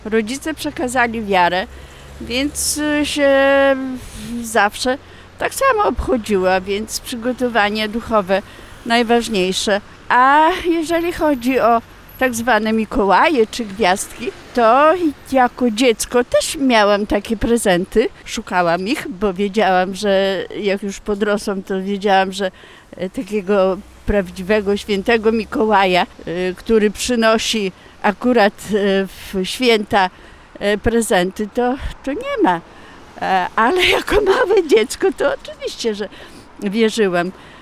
Rodzice przekazali wiarę, więc się zawsze tak samo obchodziła, więc przygotowanie duchowe najważniejsze. A jeżeli chodzi o tak zwane Mikołaje czy gwiazdki, to jako dziecko też miałam takie prezenty. Szukałam ich, bo wiedziałam, że jak już podrosłam, to wiedziałam, że takiego prawdziwego świętego Mikołaja, który przynosi akurat w święta prezenty, to nie ma. Ale jako małe dziecko to oczywiście, że wierzyłam.